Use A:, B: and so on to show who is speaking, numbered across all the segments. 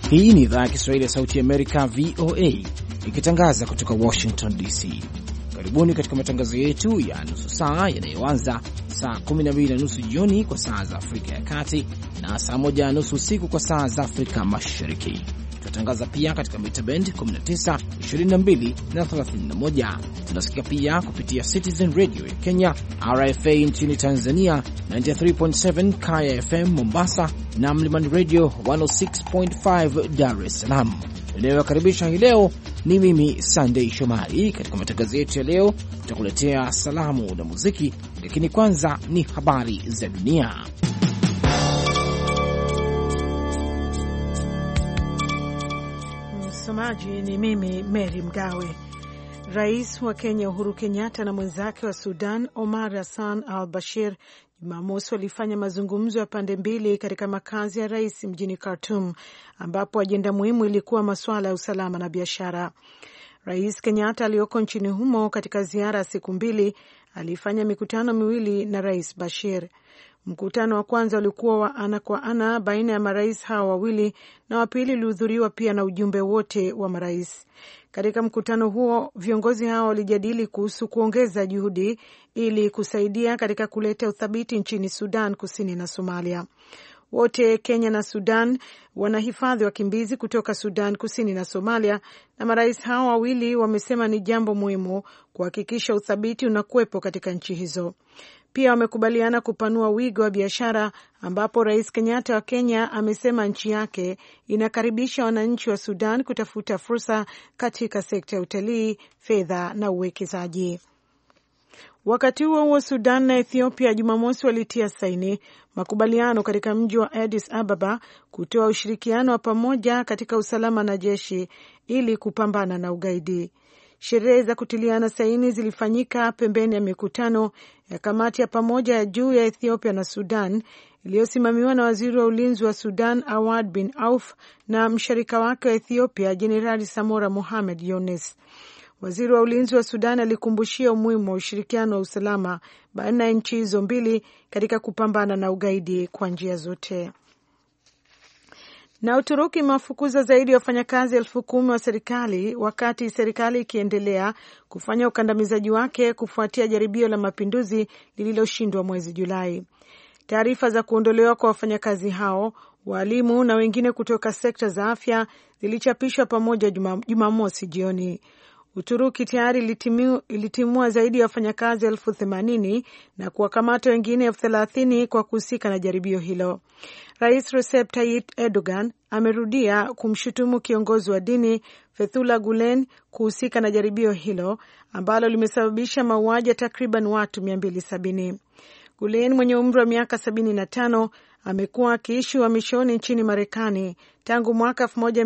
A: Hii ni idhaa ya Kiswahili ya Sauti ya Amerika, VOA, ikitangaza kutoka Washington DC. Karibuni katika matangazo yetu ya nusu saa yanayoanza saa 12:30 jioni kwa saa za Afrika ya Kati na saa 1:30 usiku kwa saa za Afrika Mashariki. Tunatangaza pia katika mita band 19, 22 na 31. Tunasikia pia kupitia Citizen Radio ya Kenya, RFA nchini Tanzania, 93.7 Kaya FM Mombasa na Mlimani Radio 106.5 Dar es Salaam. Ninayowakaribisha hii leo ni mimi Sunday Shomari. Katika matangazo yetu ya leo tutakuletea salamu na muziki, lakini kwanza ni habari za dunia.
B: Msomaji ni mimi Mary Mgawe. Rais wa Kenya Uhuru Kenyatta na mwenzake wa Sudan Omar Hassan al-Bashir Jumamosi walifanya mazungumzo ya pande mbili katika makazi ya rais mjini Khartoum, ambapo ajenda muhimu ilikuwa masuala ya usalama na biashara. Rais Kenyatta aliyoko nchini humo katika ziara ya siku mbili alifanya mikutano miwili na Rais Bashir. Mkutano wa kwanza ulikuwa wa ana kwa ana baina ya marais hao wawili na wa pili ulihudhuriwa pia na ujumbe wote wa marais. Katika mkutano huo, viongozi hao walijadili kuhusu kuongeza juhudi ili kusaidia katika kuleta uthabiti nchini Sudan Kusini na Somalia. Wote Kenya na Sudan wanahifadhi wakimbizi kutoka Sudan Kusini na Somalia, na marais hao wawili wamesema ni jambo muhimu kuhakikisha uthabiti unakuwepo katika nchi hizo. Pia wamekubaliana kupanua wigo wa biashara, ambapo Rais Kenyatta wa Kenya amesema nchi yake inakaribisha wananchi wa Sudan kutafuta fursa katika sekta ya utalii, fedha na uwekezaji. Wakati huo huo, Sudan na Ethiopia Jumamosi walitia saini makubaliano katika mji wa Addis Ababa kutoa ushirikiano wa pamoja katika usalama na jeshi ili kupambana na ugaidi. Sherehe za kutiliana saini zilifanyika pembeni ya mikutano ya kamati ya pamoja ya juu ya Ethiopia na Sudan iliyosimamiwa na waziri wa ulinzi wa Sudan Awad bin Auf na mshirika wake wa Ethiopia Jenerali Samora Mohamed Younes. Waziri wa ulinzi wa Sudan alikumbushia umuhimu wa ushirikiano wa usalama baina ya nchi hizo mbili katika kupambana na ugaidi kwa njia zote. Na Uturuki imewafukuza zaidi ya wafanyakazi 10,000 wa serikali wakati serikali ikiendelea kufanya ukandamizaji wake kufuatia jaribio la mapinduzi lililoshindwa mwezi Julai. Taarifa za kuondolewa kwa wafanyakazi hao, walimu na wengine kutoka sekta za afya zilichapishwa pamoja Jumamosi jioni. Uturuki tayari ilitimua zaidi ya wafanyakazi 80,000 na kuwakamata wengine 30,000 kwa kuhusika na jaribio hilo. Rais Recep Tayyip Erdogan amerudia kumshutumu kiongozi wa dini Fethullah Gulen kuhusika na jaribio hilo ambalo limesababisha mauaji ya takriban watu 270. Gulen mwenye umri wa miaka 75 amekuwa akiishi uhamishoni nchini Marekani tangu mwaka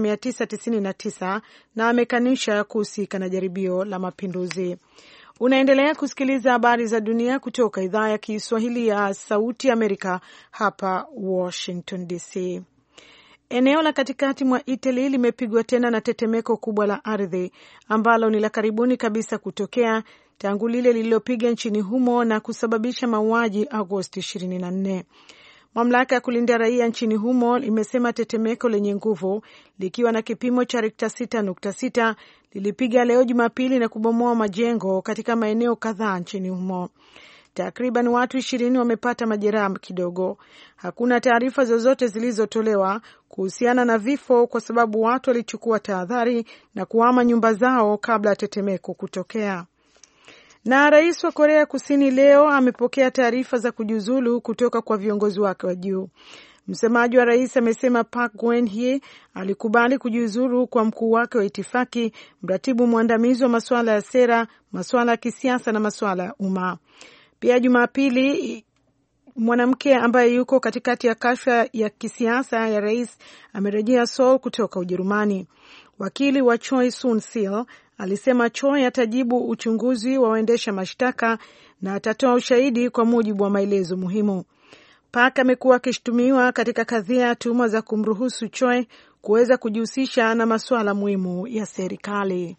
B: 1999 na amekanusha kuhusika na jaribio la mapinduzi. Unaendelea kusikiliza habari za dunia kutoka idhaa ya Kiswahili ya Sauti Amerika hapa Washington DC. Eneo la katikati mwa Italy limepigwa tena na tetemeko kubwa la ardhi ambalo ni la karibuni kabisa kutokea tangu lile lililopiga nchini humo na kusababisha mauaji Agosti 24. Mamlaka ya kulinda raia nchini humo imesema tetemeko lenye nguvu likiwa na kipimo cha Richter 6.6 lilipiga leo Jumapili na kubomoa majengo katika maeneo kadhaa nchini humo. Takriban watu 20 wamepata majeraha kidogo. Hakuna taarifa zozote zilizotolewa kuhusiana na vifo kwa sababu watu walichukua tahadhari na kuhama nyumba zao kabla ya tetemeko kutokea. Na rais wa Korea Kusini leo amepokea taarifa za kujiuzulu kutoka kwa viongozi wake wa juu. Msemaji wa rais amesema Park Geun-hye alikubali kujiuzulu kwa mkuu wake wa itifaki, mratibu mwandamizi wa masuala ya sera, masuala ya kisiasa na masuala ya umma. Pia Jumapili, mwanamke ambaye yuko katikati ya kashfa ya kisiasa ya rais amerejea Seoul kutoka Ujerumani. Wakili wa Choi Soon-sil alisema Choi atajibu uchunguzi wa waendesha mashtaka na atatoa ushahidi kwa mujibu wa maelezo muhimu. Park amekuwa akishutumiwa katika kadhia ya tuhuma za kumruhusu Choi kuweza kujihusisha na masuala muhimu ya serikali.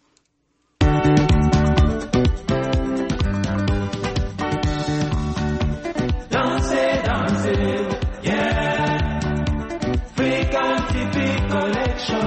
B: Dance, yeah. Frequency collection.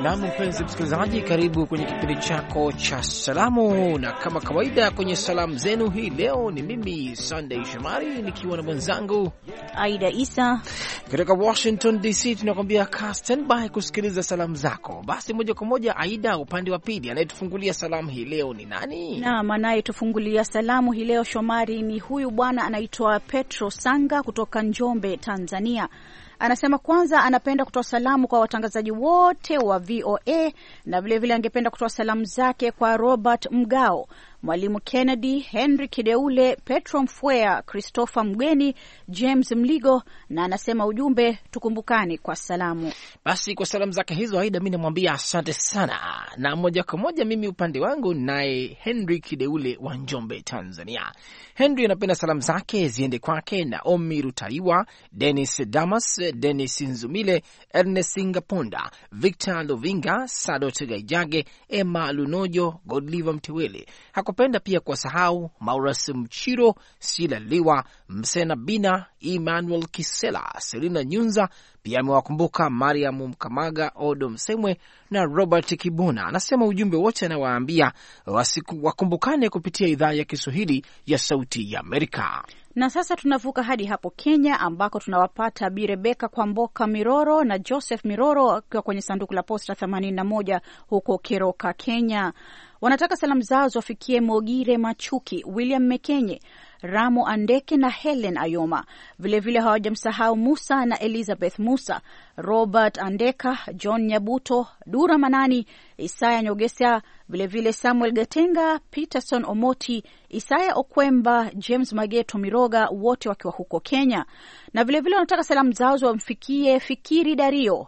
A: Naam, mpenzi msikilizaji, karibu kwenye kipindi chako cha salamu, na kama kawaida kwenye salamu zenu hii leo ni mimi Sunday Shomari nikiwa na mwenzangu
C: Aida Isa
A: kutoka Washington DC. Tunakwambia ka standby kusikiliza salamu zako. Basi moja kwa moja, Aida, upande wa pili anayetufungulia salamu hii leo ni nani?
C: Naam, anayetufungulia salamu hii leo Shomari ni huyu bwana anaitwa Petro Sanga kutoka Njombe, Tanzania. Anasema kwanza anapenda kutoa salamu kwa watangazaji wote wa VOA na vile angependa kutoa salamu zake kwa Robert Mgao, Mwalimu Kennedy, Henry Kideule, Petro Mfwea, Christopher Mgeni, James Mligo, na anasema ujumbe tukumbukani kwa salamu.
A: Basi kwa salamu zake hizo, Aida, mimi namwambia asante sana. Na moja kwa moja mimi upande wangu naye Henry Kideule wa Njombe, Tanzania. Henry anapenda salamu zake ziende kwake Naomi Rutaiwa, Dennis Damas, Dennis Nzumile, Ernest Ngaponda, Victor Lovinga, Sadot Gaijage, Emma Lunojo, Godliva Mtewele. Hakupenda pia kuwasahau Maurus Mchiro, Sila Liwa, Msena Bina, Emmanuel Kisela, Selina Nyunza. Pia amewakumbuka Mariam Mkamaga, Odo Msemwe na Robert Kibona. Anasema ujumbe wote anawaambia wakumbukane kupitia idhaa ya Kiswahili ya Sauti ya Amerika.
C: Na sasa tunavuka hadi hapo Kenya ambako tunawapata Bi Rebeka Kwamboka Miroro na Joseph Miroro akiwa kwenye sanduku la posta 81 huko Keroka, Kenya. Wanataka salamu zao wafikie Mogire Machuki, William Mekenye, Ramo Andeke na Helen Ayoma. Vile hawajamsahau Musa na Elizabeth Musa, Robert Andeka, John Nyabuto, Dura Manani, Isaya Nyogesa, vile Samuel Gatenga, Peterson Omoti, Isaya Okwemba, James Mageto Miroga, wote wakiwa huko Kenya. Na vile wanataka salamu zao wamfikie Fikiri Dario,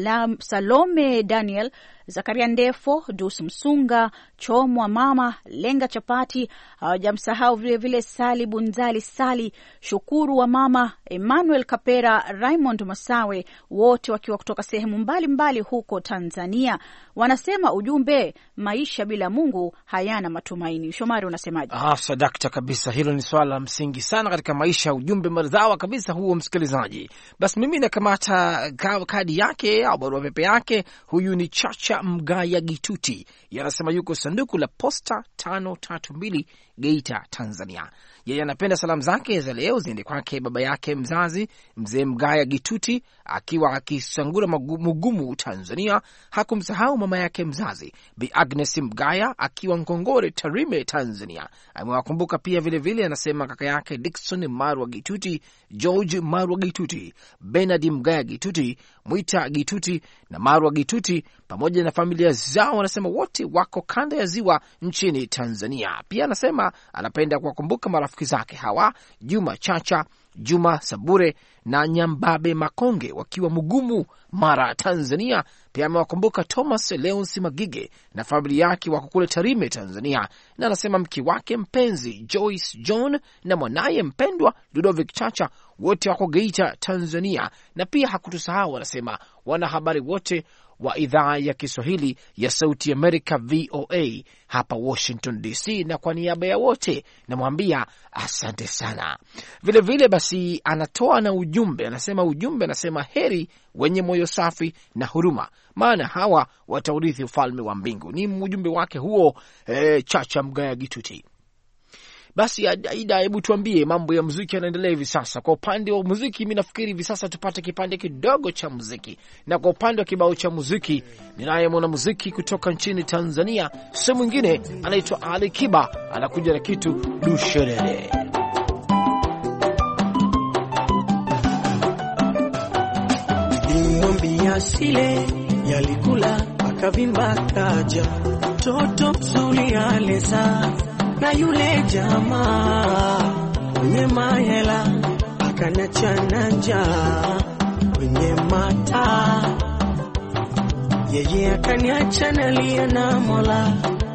C: Salome Daniel, Zakaria Ndefo, Dus Msunga, Chomwa Mama, Lenga Chapati. Hawajamsahau vile Sali Bunzali Sali, Shukuru wa Mama, Emmanuel Kapera, Raymond Masawe, wote wakiwa kutoka sehemu mbalimbali huko Tanzania. Wanasema ujumbe, maisha bila Mungu hayana matumaini. Shomari, unasemaje?
A: Sadakta kabisa, hilo ni swala la msingi sana katika maisha. Ujumbe maridhawa kabisa huo, msikilizaji. Basi mimi nakamata kadi yake au barua pepe yake. Huyu ni Chacha Mgaya Gituti, yanasema yuko sanduku la posta 532 Geita, Tanzania. Yeye anapenda salamu zake za leo ziende kwake baba yake mzazi Mzee Mgaya Gituti akiwa akisangura Mugumu, Tanzania. Hakumsahau mama yake mzazi Bi Agnes Mgaya akiwa Ngongore, Tarime, Tanzania. Amewakumbuka pia vile anasema kaka yake Dickson Marwa Gituti, George Marwa Gituti, Bernard Mgaya Gituti, Mwita Gituti na Marwa Gituti pamoja na familia zao. Anasema wote wako kanda ya ziwa nchini Tanzania. Pia anasema anapenda kuwakumbuka marafiki zake hawa Juma Chacha, Juma Sabure na Nyambabe Makonge wakiwa Mugumu, Mara, Tanzania. Pia amewakumbuka Thomas Leonsi Magige na familia yake wako kule Tarime, Tanzania. Na anasema mke wake mpenzi Joyce John na mwanaye mpendwa Ludovic Chacha wote wako Geita, Tanzania. Na pia hakutusahau, anasema wanahabari wote wa idhaa ya Kiswahili ya Sauti Amerika VOA hapa Washington DC, na kwa niaba ya wote namwambia asante sana. Vile basi anatoa na ujumbe, anasema heri wenye moyo safi na huruma, maana hawa wataurithi ufalme wa mbingu. Ni ujumbe wake huo, Chacha Mgaya Gituti. Basi Aida, hebu tuambie mambo ya muziki yanaendelea hivi sasa. Kwa upande wa muziki, mimi nafikiri hivi sasa tupate kipande kidogo cha muziki. Na kwa upande wa kibao cha muziki, ninaye mwanamuziki kutoka nchini Tanzania, si mwingine anaitwa Ali Kiba, anakuja na kitu Dusherere.
D: Nimwambia sile yalikula akavimba kaja, toto mzuri aleza na yule jamaa kwenye mahela akaniacha njaa kwenye mata, yeye akaniacha nalia na Mola,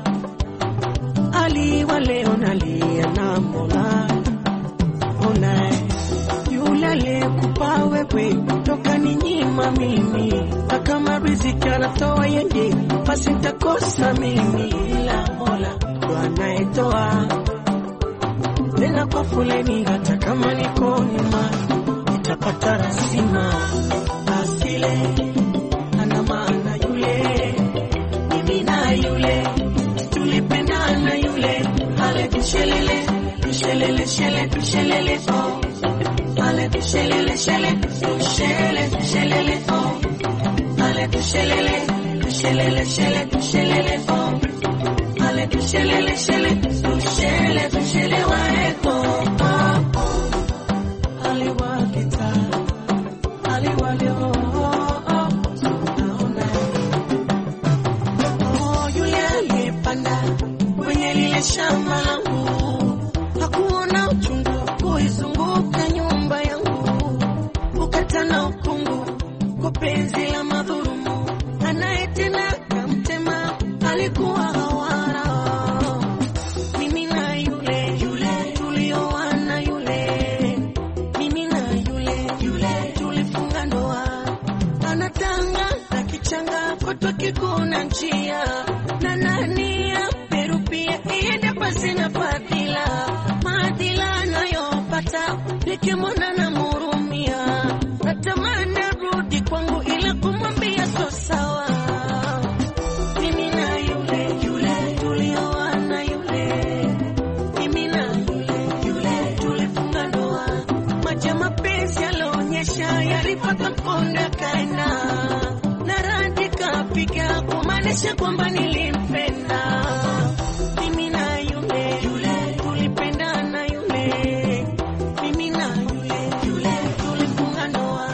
D: aliwa leo nalia na Mola. Ona yule aliyekupa wewe toka ninyima mimi, na kama riziki anatoa yeye basi nitakosa mimi, ila Mola ndo anayetoa tena kwa fulani, hata kama niko nyuma nitapata rasima. Asile ana maana yule Shelele, shelele, shelele, oh. Ale tu shelele, shelele, shelele, shelele, oh. Ale tu shelele, shelele, shelele, shelele, oh. Ale tu shelele, shelele, shelele, shelele, waeko, oh. Ale wakita, ale walio, oh. Sunaona, oh, yule aliyepanda kwenye lile shamba langu hakuona uchungu kuizunguka nyumba yangu, ukatana ukungu kwa penzi la madhulumu, anayetenda kamtema alikuwa hawara. Mimi na yule tulioana, mimi na yule tulifunga ndoa, anatanga na kichanga kutwa kikuna njia, na nani ya Peru pia iende pasi na fadhila, maadila anayopata nikimwona na murumia, natamani rudi kwangu ila kumwambia so sawa. Mimi na yule tulioana, mimi na yule tulifunga ndoa, maji ya mapenzi yalionyesha yalipata mkondo kaenda, na radi kapiga kumaanisha kwamba nilimpenda. Mimi na yule tulipendana, mimi na yule tulifunga ndoa,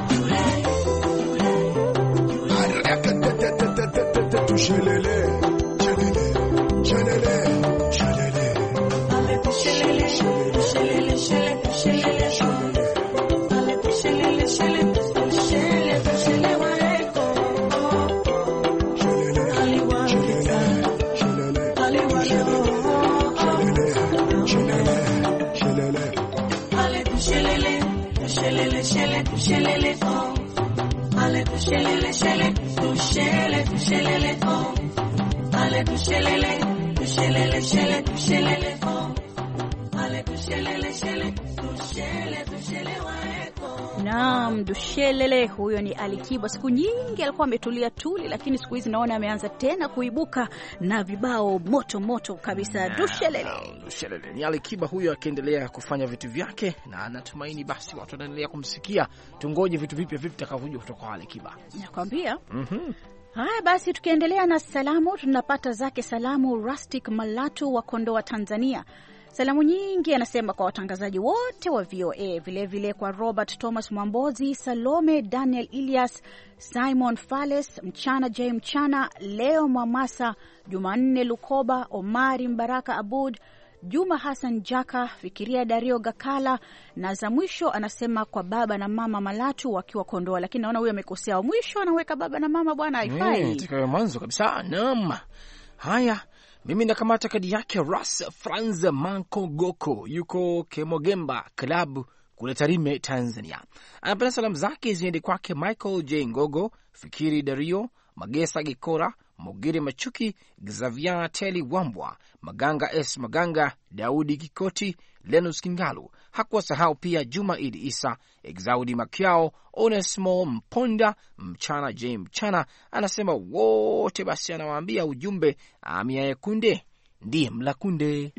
E: Shelele, shelele, shelele, shelele.
D: ale tu shelele, shelele, shelele, shelele, ale tu shelele, shelele, shelele, shelele, waeko,
E: Shelele,
D: aliwakita,
E: shelele,
D: aliwalio,
E: shelele, shelele.
D: ale tu shelele, shelele, shelele, shelele, oh. Ale tu shelele, shelele, shelele, oh. Ale tu shelele, shelele, shelele, oh. Ale tu shelele, shelele, waeko.
C: Naam, Dushelele huyo ni Ali Kiba. Siku nyingi alikuwa ametulia tuli, lakini siku hizi naona ameanza tena kuibuka na vibao moto moto kabisa.
A: Dushelele ni Ali Kiba huyo akiendelea kufanya vitu vyake, na natumaini basi watu wanaendelea kumsikia. Tungoje vitu vipya vitakavyokuja kutoka kwa Ali Kiba.
C: Nakwambia. Haya basi, tukiendelea na salamu, tunapata zake salamu Rustic Malatu wa Kondoa, Tanzania. Salamu nyingi anasema kwa watangazaji wote wa VOA, vile kwa Robert Thomas Mwambozi, Salome Daniel Elias, Simon Fales, Mchana J Mchana, Leo Mwamasa, Jumanne Lukoba, Omari Mbaraka Abud, Juma Hassan Jaka, Fikiria Dario Gakala, na za mwisho anasema kwa baba na mama Malatu wakiwa Kondoa. Lakini naona huyo amekosea, mwisho anaweka baba na mama, bwana haifai.
A: Tukawe mwanzo kabisa. Naam. Haya, mimi nakamata kadi yake Ras Franz Manko Goko, yuko Kemogemba Club kule Tarime, Tanzania. Anapenda salamu zake ziende kwake Michael J Ngogo, Fikiri Dario, Magesa Gikora, Mogire Machuki, Xavier Teli Wambwa, Maganga S Maganga, Daudi Kikoti, Lenus Kingalu. Hakuwasahau pia Juma Idi Isa, Exaudi Makiao, Onesmo Mponda, Mchana J Mchana. Anasema wote basi, anawaambia ujumbe, Amia Kunde ndiye Mlakunde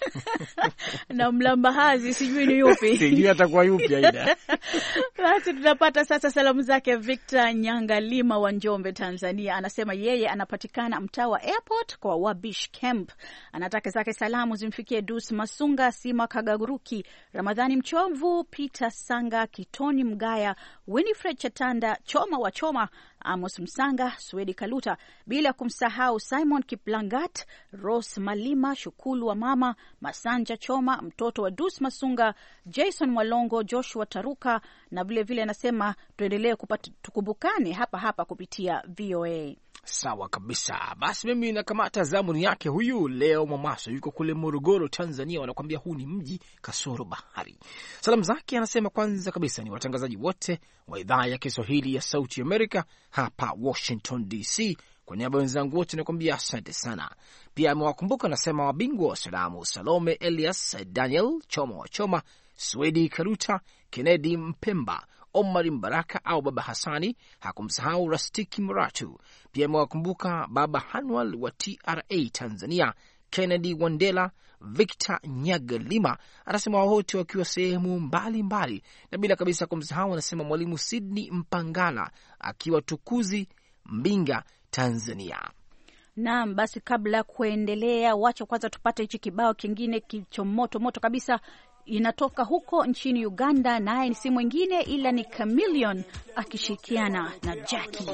C: na Mlambahazi sijui ni yupi.
A: Sijui atakuwa yupi aida.
C: Basi tunapata sasa salamu zake Victor Nyanga Lima wa Njombe, Tanzania. Anasema yeye anapatikana mtaa wa Airport kwa Wabish Camp. Anataka zake salamu zimfikie Dus Masunga, Sima Kagaguruki, Ramadhani Mchomvu, Peter Sanga, Kitoni Mgaya, Winifred Chatanda, Choma wa Choma, Amos Msanga, Swedi Kaluta, bila kumsahau Simon Kiplangat, Rose Malima, Shukulu wa Mama, Masanja Choma, mtoto wa Dus Masunga, Jason Mwalongo, Joshua Taruka, na vile anasema tuendelee tukumbukane hapa kupitia VOA.
A: Sawa kabisa. Basi mimi nakamata zamuni yake huyu Leo Mamaso, yuko kule Morogoro, Tanzania. Wanakuambia huu ni mji kasoro bahari. Salamu zake anasema kwanza kabisa ni watangazaji wote wa idhaa ya Kiswahili ya Sauti Amerika hapa Washington DC. Kwa niaba ya wenzangu wote nakwambia asante sana. Pia amewakumbuka, anasema wabingwa wa salamu Salome Elias, Daniel Choma wa Choma, Swedi Karuta, Kennedy Mpemba, Omar Mbaraka au Baba Hasani. Hakumsahau Rastiki Muratu. Pia amewakumbuka Baba Hanwal wa TRA Tanzania, Kennedy Wandela, Victor Nyagalima, anasema wote wakiwa sehemu mbalimbali, na bila kabisa kumsahau anasema mwalimu Sydney Mpangala akiwa Tukuzi, Mbinga, Tanzania.
C: Naam, basi kabla ya kuendelea, wacha kwanza tupate hichi kibao kingine kicho moto moto kabisa. Inatoka huko nchini Uganda, naye si mwingine ila ni Chameleone akishirikiana na Jackie.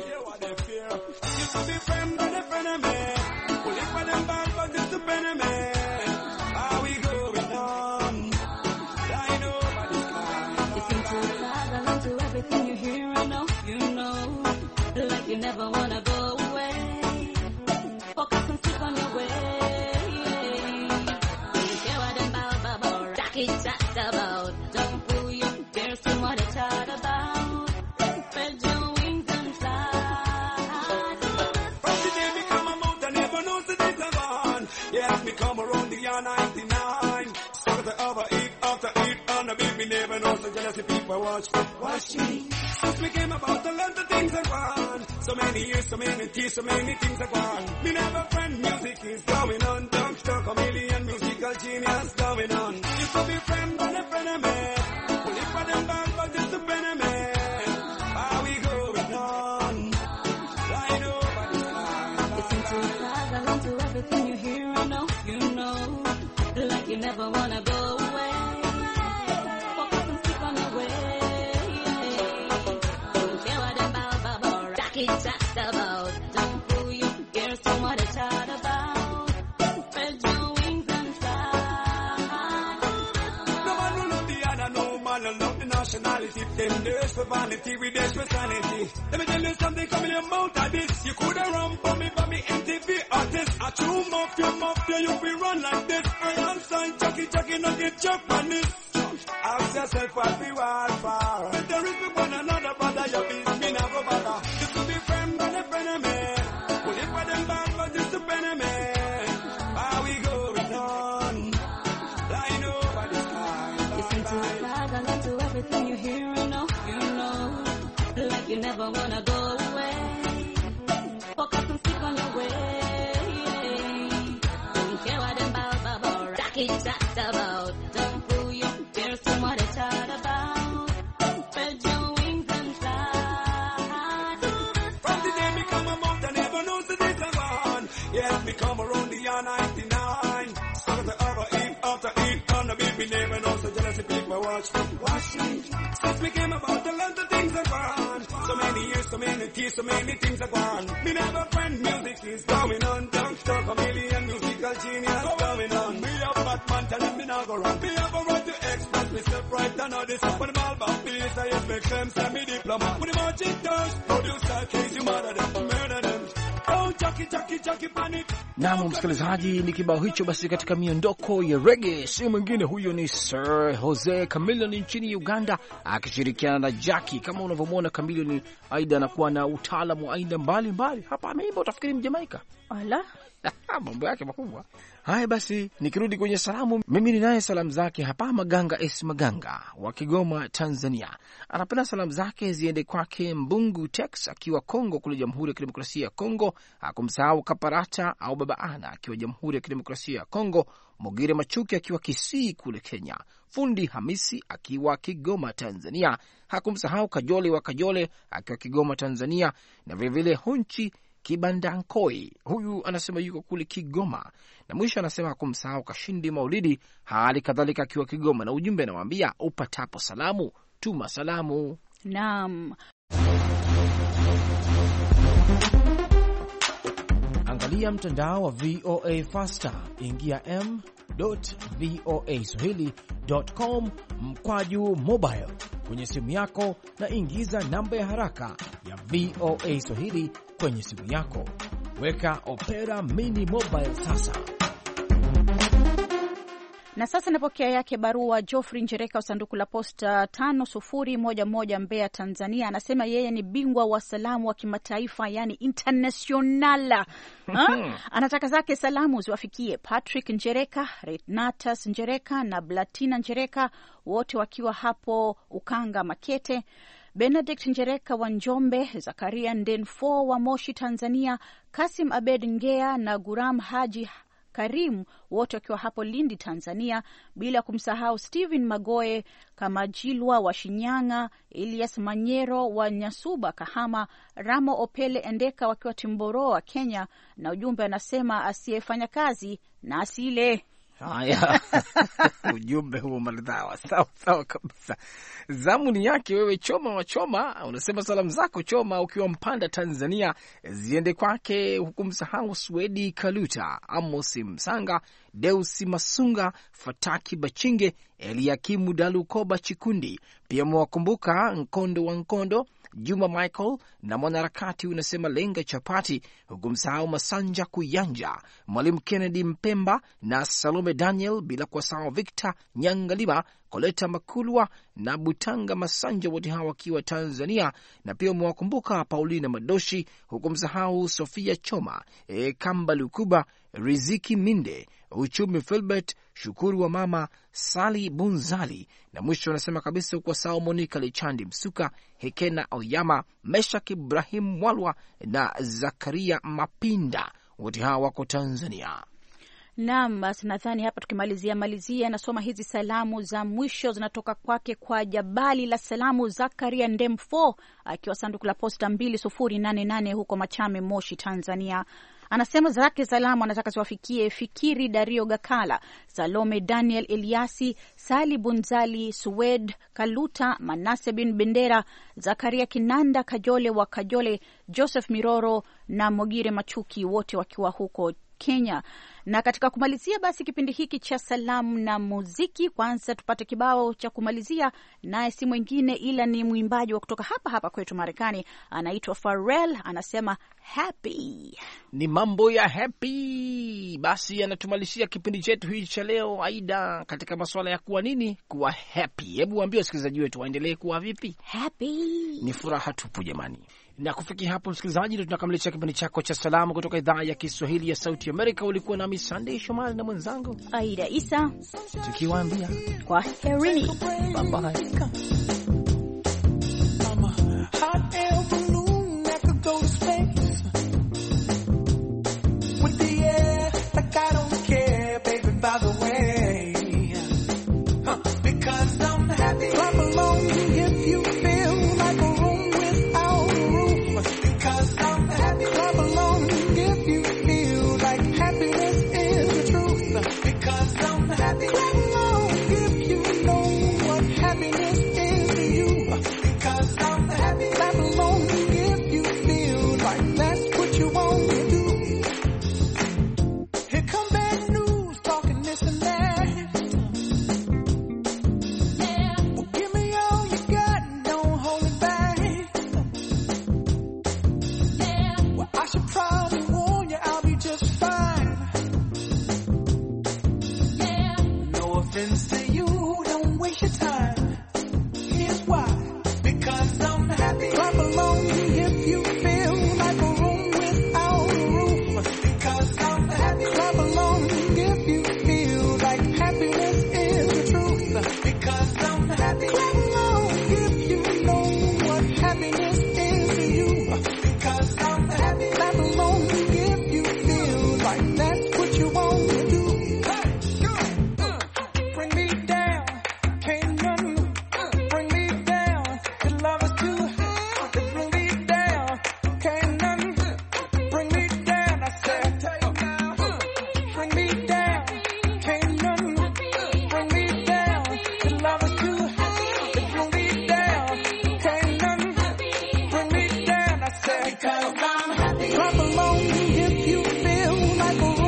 E: Watch me. Since we came about to learn the things are gone. So many years, so many tears, so many things are gone. Me never friend, music is going on. Dr. Chameleone, musical genius going on. Used to be friend, but a friend of me. Well, if I them back, but just a friend of me. How we going on? I know, but it's fine.
F: Listen to the flag, I listen to everything you hear. I know, you know, like you never wanna go away. Talked about, don't fool you, here's what it's all about. Spread your wings and fly.
E: No man will love the other, no man will love the nationality. 10 days for vanity, we days for sanity. Let me tell you something coming in your mouth of this. You could have run for me MTV artist. I chew mafia, you be run like this. I am son, Chucky, not get chucked on this. Ask yourself what we want for. If there is one another brother, you beat me, never bother. Just to be friend, but a friend of me. Well, if I them bad, but just a friend of me. How we going on? I know what it's like.
F: Listen to the flag, I listen to everything you hear. I know, you know, like you never wanna go away. Focus and stick on your way. Don't care what them about. Talked about. Don't fool you, here's what it's all about. Spread your wings and fly.
E: From the day me come out, I never know the days are gone. Yes, me come around the year 99. Start to overeat, after eat, on the baby never know, so jealousy people watch me. Since me came about to learn the things are gone. So many years, so many tears, so many things are gone. Me never friend, music is going on. Dr. Chameleone, musical genius going on. Me a bad man, telling me now go wrong. Me have a right to express myself right and all this. When I'm all about peace, I just make them send me diploma. When the marching does, producer case, you murder them. Oh, Jackie, panic.
A: Naam, msikilizaji, ni kibao hicho basi katika miondoko ya reggae. Si mwingine huyo ni Sir Jose Chameleone nchini Uganda akishirikiana na Jackie. Kama unavyomwona Chameleone aidha anakuwa na utaalamu aina mbalimbali. Hapa ameimba utafikiri Mjamaika.
C: Ala.
A: Mambo yake makubwa. Haya basi, nikirudi kwenye salamu, mimi ninaye salamu zake hapa. Maganga S Maganga wa Kigoma, Tanzania, anapenda salamu zake ziende kwake Mbungu Tex akiwa Kongo kule Jamhuri ya Kidemokrasia ya Kongo, hakumsahau Kaparata au Baba Ana akiwa Jamhuri ya Kidemokrasia ya Kongo, Mogire Machuki akiwa Kisii kule Kenya, Fundi Hamisi akiwa Kigoma, Tanzania, hakumsahau Kajole wa Kajole akiwa Kigoma, Tanzania, na vilevile Hunchi Kibandankoi, huyu anasema yuko kule Kigoma, na mwisho anasema kumsahau Kashindi Maulidi hali kadhalika akiwa Kigoma, na ujumbe anawaambia upatapo salamu tuma salamu.
C: Naam.
A: Angalia mtandao wa VOA Faster, ingia m.voaswahili.com/mobile kwenye simu yako na ingiza namba ya haraka ya VOA Swahili kwenye simu yako. Weka Opera Mini Mobile sasa.
C: Na sasa napokea yake barua Geoffrey Njereka wa sanduku la posta 5011 Mbeya, Tanzania. Anasema yeye ni bingwa wa salamu wa kimataifa, yani international. Anataka zake salamu ziwafikie Patrick Njereka, Retnatus Njereka na Blatina Njereka, wote wakiwa hapo Ukanga Makete, Benedict Njereka wa Njombe, Zakaria Ndenfo wa Moshi, Tanzania, Kasim Abed Ngea na Guram Haji Karimu, wote wakiwa hapo Lindi, Tanzania, bila kumsahau Steven Magoe Kamajilwa wa Shinyanga, Elias Manyero wa Nyasuba Kahama, Ramo Opele Endeka wakiwa Timboroa Kenya, na ujumbe anasema asiyefanya kazi na asile.
A: Haya, ujumbe huo maridhawa, sawa sawa kabisa. Zamu ni yake wewe Choma wa Choma, unasema salamu zako Choma ukiwa Mpanda Tanzania ziende kwake, hukumsahau Swedi Kaluta, Amos Msanga, Deusi Masunga, Fataki Bachinge, Eliakimu Dalukoba Chikundi, pia mwakumbuka Nkondo wa Nkondo, Juma Michael na mwanaharakati unasema Lenga Chapati, hukumsahau Masanja Kuyanja, Mwalimu Kennedy Mpemba na Salome Daniel, bila kuwasahau Victor Nyangalima, Koleta Makulwa na Butanga Masanja, wote hawa wakiwa Tanzania. Na pia mwakumbuka Paulina Madoshi, hukumsahau Sofia Choma, Kamba Lukuba, Riziki Minde, Uchumi Filbert, Shukuru wa Mama Sali Bunzali, na mwisho anasema kabisa kwa sao Monica Lichandi Msuka, Hekena Oyama, Meshak Ibrahim Mwalwa na Zakaria Mapinda, wote hawa wako Tanzania.
C: Naam, basi nadhani hapa tukimalizia nasoma hizi salamu za mwisho zinatoka kwake kwa Jabali la Salamu Zakaria Ndemfo akiwa sanduku la posta 2088 huko Machame, Moshi, Tanzania. Anasema zake salamu anataka ziwafikie Fikiri Dario Gakala, Salome Daniel Eliasi, Sali Bunzali, Suwed Kaluta, Manase bin Bendera, Zakaria Kinanda Kajole wa Kajole, Joseph Miroro na Mogire Machuki, wote wakiwa huko Kenya. Na katika kumalizia basi kipindi hiki cha salamu na muziki, kwanza tupate kibao cha kumalizia, naye si mwingine ila ni mwimbaji wa kutoka hapa hapa kwetu Marekani, anaitwa Pharrell, anasema happy.
A: Ni mambo ya happy. Basi anatumalishia kipindi chetu hii cha leo, Aida, katika masuala ya kuwa nini, kuwa happy. Hebu waambie wasikilizaji wetu waendelee kuwa vipi?
C: Happy.
A: Ni furaha tupu jamani. Na kufikia hapo msikilizaji, ndio tunakamilisha kipindi chako cha salamu kutoka idhaa ya Kiswahili ya Sauti Amerika. Ulikuwa nami Sunday Shomari na mwenzangu
C: Aida Isa,
A: tukiwaambia
C: kwa herini.
A: Bye bye.
D: Clap along if you feel like a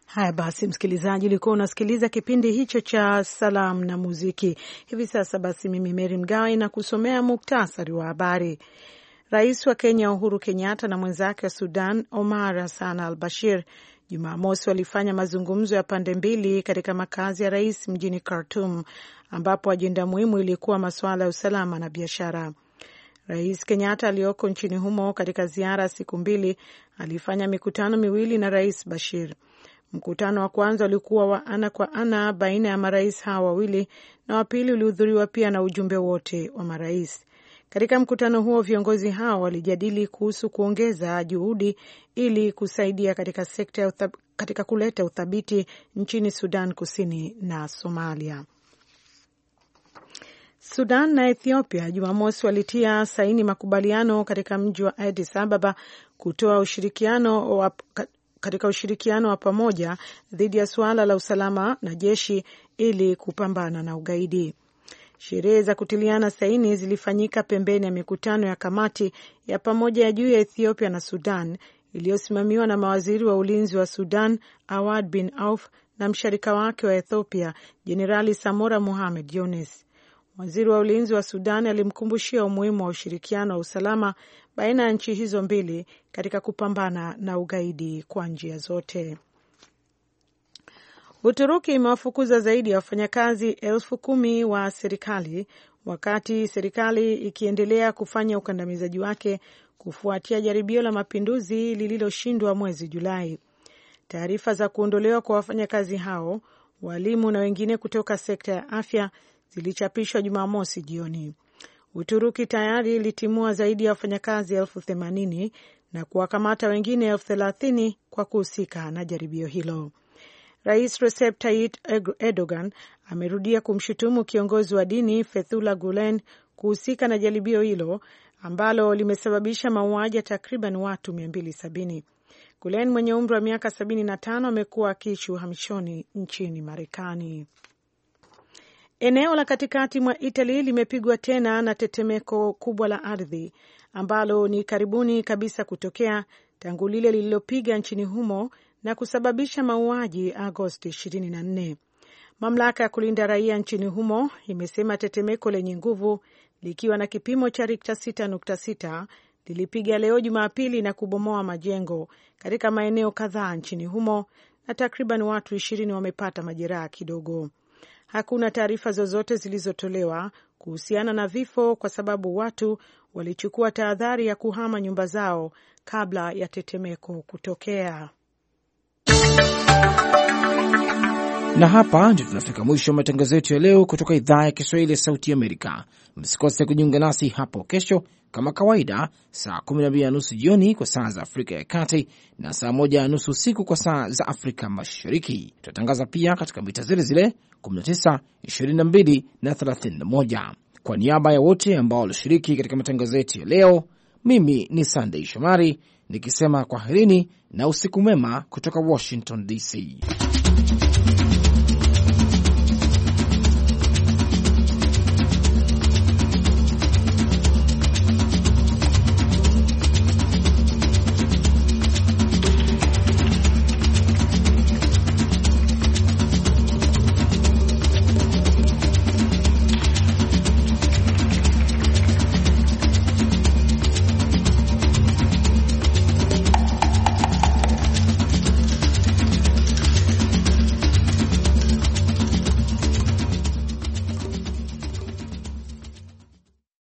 B: Haya basi, msikilizaji, ulikuwa unasikiliza kipindi hicho cha Salamu na Muziki. Hivi sasa basi, mimi Mary Mgawe na kusomea muktasari wa habari. Rais wa Kenya Uhuru Kenyatta na mwenzake wa Sudan Omar Hassan al-Bashir Jumamosi walifanya mazungumzo ya pande mbili katika makazi ya rais mjini Khartoum, ambapo ajenda muhimu ilikuwa masuala ya usalama na biashara. Rais Kenyatta aliyoko nchini humo katika ziara siku mbili alifanya mikutano miwili na Rais Bashir. Mkutano wa kwanza ulikuwa wa ana kwa ana baina ya marais hawa wawili na wa pili ulihudhuriwa pia na ujumbe wote wa marais. Katika mkutano huo viongozi hao walijadili kuhusu kuongeza juhudi ili kusaidia katika sekta katika kuleta uthabiti nchini Sudan Kusini na Somalia. Sudan na Ethiopia Jumamosi walitia saini makubaliano katika mji wa Addis Ababa kutoa ushirikiano wa pamoja dhidi ya suala la usalama na jeshi ili kupambana na ugaidi. Sherehe za kutiliana saini zilifanyika pembeni ya mikutano ya kamati ya pamoja ya juu ya Ethiopia na Sudan iliyosimamiwa na mawaziri wa ulinzi wa Sudan Awad bin Auf na mshirika wake wa Ethiopia Jenerali Samora Mohamed Yunus. Waziri wa ulinzi wa Sudan alimkumbushia umuhimu wa ushirikiano wa usalama baina ya nchi hizo mbili katika kupambana na ugaidi kwa njia zote. Uturuki imewafukuza zaidi ya wafanyakazi 10,000 wa serikali wakati serikali ikiendelea kufanya ukandamizaji wake kufuatia jaribio la mapinduzi lililoshindwa mwezi Julai. Taarifa za kuondolewa kwa wafanyakazi hao, walimu na wengine kutoka sekta ya afya zilichapishwa Jumamosi jioni. Uturuki tayari ilitimua zaidi ya wafanyakazi 80,000 na kuwakamata wengine 30,000 kwa kuhusika na jaribio hilo. Rais Recep Tayyip Erdogan amerudia kumshutumu kiongozi wa dini Fethullah Gulen kuhusika na jaribio hilo ambalo limesababisha mauaji ya takriban watu 270. Gulen mwenye umri wa miaka 75 amekuwa akiishi uhamishoni nchini Marekani. Eneo la katikati mwa Italy limepigwa tena na tetemeko kubwa la ardhi ambalo ni karibuni kabisa kutokea tangu lile lililopiga nchini humo na kusababisha mauaji Agosti 24. Mamlaka ya kulinda raia nchini humo imesema tetemeko lenye nguvu likiwa na kipimo cha Richter 6.6 lilipiga leo Jumapili na kubomoa majengo katika maeneo kadhaa nchini humo na takriban watu 20 wamepata majeraha kidogo. Hakuna taarifa zozote zilizotolewa kuhusiana na vifo kwa sababu watu walichukua tahadhari ya kuhama nyumba zao kabla ya tetemeko kutokea.
A: Na hapa ndio tunafika mwisho wa matangazo yetu ya leo kutoka idhaa ya Kiswahili ya Sauti Amerika. Msikose kujiunga nasi hapo kesho kama kawaida saa 12:30 jioni kwa saa za Afrika ya Kati na saa 1:30 usiku kwa saa za Afrika Mashariki. Tutatangaza pia katika mita zile zile 19, 22 na 31. Kwa niaba ya wote ambao walishiriki katika matangazo yetu ya leo, mimi ni Sunday Shomari nikisema kwaherini na usiku mwema kutoka Washington DC.